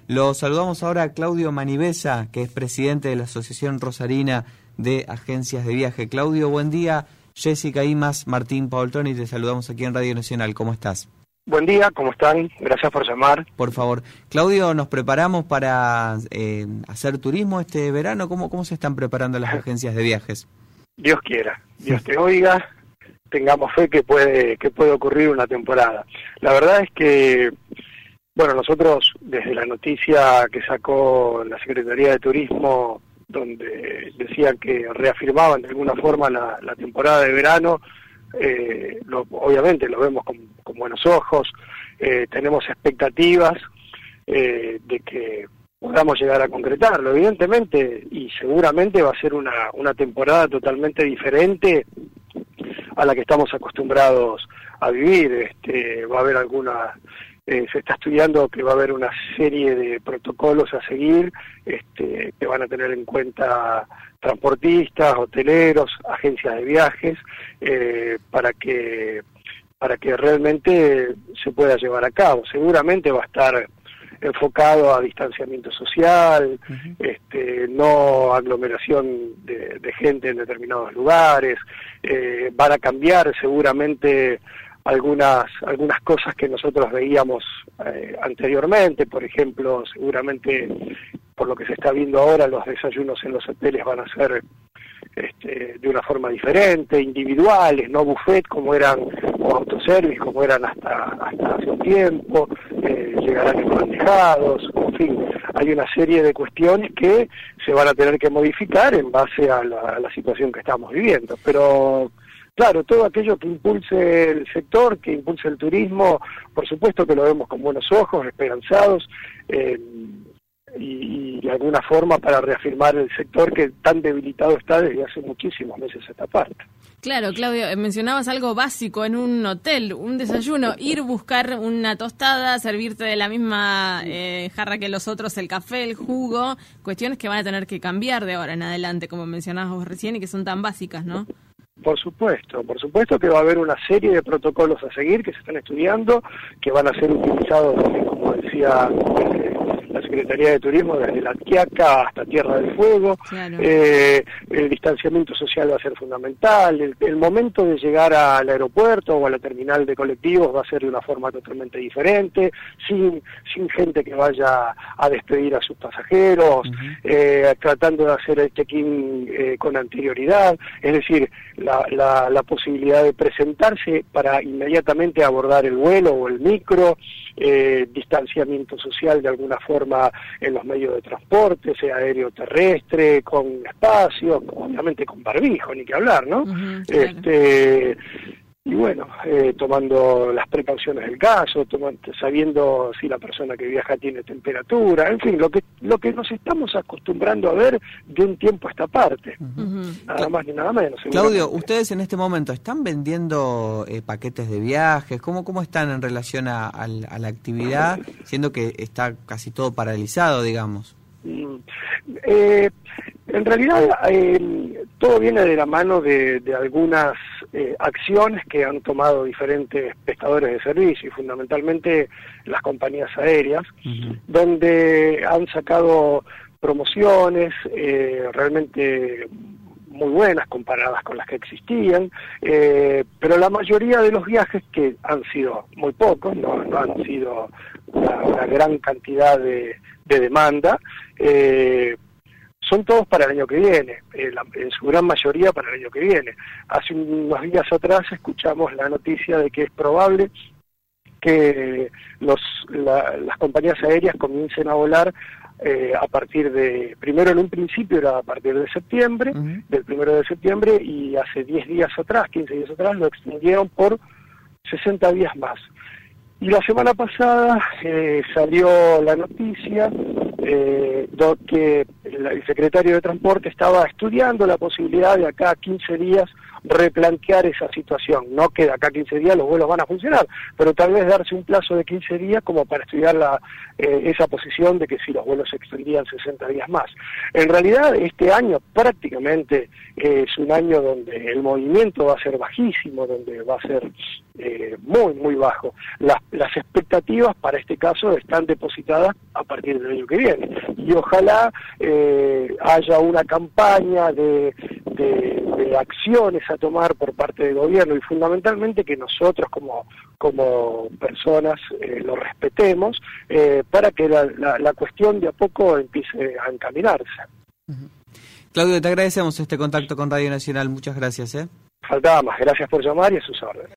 Lo saludamos ahora a Claudio Manivesa, que es presidente de la Asociación Rosarina de Agencias de Viaje. Claudio, buen día. Jessica Imas, Martín Paoltoni, te saludamos aquí en Radio Nacional. ¿Cómo estás? Buen día, ¿cómo están? Gracias por llamar. Por favor. Claudio, nos preparamos para hacer turismo este verano. ¿Cómo se están preparando las agencias de viajes? Dios quiera, Dios te oiga, tengamos fe que puede ocurrir una temporada. La verdad es que, bueno, nosotros desde la noticia que sacó la Secretaría de Turismo, donde decía que reafirmaban de alguna forma la temporada de verano, obviamente lo vemos con buenos ojos, tenemos expectativas de que podamos llegar a concretarlo, evidentemente, y seguramente va a ser una temporada totalmente diferente a la que estamos acostumbrados a vivir. Va a haber se está estudiando que va a haber una serie de protocolos a seguir, que van a tener en cuenta transportistas, hoteleros, agencias de viajes, para que realmente se pueda llevar a cabo. Seguramente va a estar enfocado a distanciamiento social, no aglomeración de gente en determinados lugares, van a cambiar seguramente algunas cosas que nosotros veíamos anteriormente. Por ejemplo, seguramente por lo que se está viendo ahora, los desayunos en los hoteles van a ser de una forma diferente, individuales, no buffet como eran, o autoservice como eran hasta hace un tiempo, llegarán embandejados, en fin, hay una serie de cuestiones que se van a tener que modificar en base a la situación que estamos viviendo, pero claro, todo aquello que impulse el sector, que impulse el turismo, por supuesto que lo vemos con buenos ojos, esperanzados, y de alguna forma para reafirmar el sector que tan debilitado está desde hace muchísimos meses a esta parte. Claro, Claudio, mencionabas algo básico en un hotel, un desayuno, ir buscar una tostada, servirte de la misma jarra que los otros, el café, el jugo, cuestiones que van a tener que cambiar de ahora en adelante, como mencionabas vos recién, y que son tan básicas, ¿no? Por supuesto que va a haber una serie de protocolos a seguir que se están estudiando, que van a ser utilizados, como decía la Secretaría de Turismo, desde La Quiaca hasta Tierra del Fuego. Claro. El distanciamiento social va a ser fundamental, el momento de llegar al aeropuerto o a la terminal de colectivos va a ser de una forma totalmente diferente, sin gente que vaya a despedir a sus pasajeros, tratando de hacer el check-in con anterioridad, es decir, la posibilidad de presentarse para inmediatamente abordar el vuelo o el micro, distanciamiento social de alguna forma en los medios de transporte, sea aéreo o terrestre, con espacio, obviamente con barbijo, ni que hablar, ¿no? Claro. Y bueno, tomando las precauciones del caso, sabiendo si la persona que viaja tiene temperatura, en fin, lo que nos estamos acostumbrando a ver de un tiempo a esta parte, nada más ni nada menos. Claudio, ustedes en este momento están vendiendo paquetes de viajes, ¿cómo están en relación a la actividad, siendo que está casi todo paralizado, digamos? En realidad todo viene de la mano de algunas acciones que han tomado diferentes prestadores de servicio y fundamentalmente las compañías aéreas, donde han sacado promociones realmente muy buenas comparadas con las que existían, pero la mayoría de los viajes, que han sido muy pocos, no han sido una gran cantidad de demanda, son todos para el año que viene, en su gran mayoría para el año que viene. Hace unos días atrás escuchamos la noticia de que es probable que las compañías aéreas comiencen a volar a partir de, primero en un principio era a partir de septiembre, del 1 de septiembre, y hace 10 días atrás, 15 días atrás, lo extendieron por 60 días más. Y la semana pasada salió la noticia que el secretario de Transporte estaba estudiando la posibilidad de acá a 15 días replantear esa situación. No que de acá a 15 días los vuelos van a funcionar, pero tal vez darse un plazo de 15 días como para estudiar esa posición de que si los vuelos se extendían 60 días más. En realidad este año prácticamente es un año donde el movimiento va a ser bajísimo, donde va a ser muy, muy bajo. Las expectativas para este caso están depositadas a partir del año que viene, y ojalá haya una campaña de acciones a tomar por parte del gobierno, y fundamentalmente que nosotros como personas lo respetemos, para que la cuestión de a poco empiece a encaminarse. Claudio, te agradecemos este contacto con Radio Nacional, muchas gracias. Faltaba más, gracias por llamar y a sus órdenes.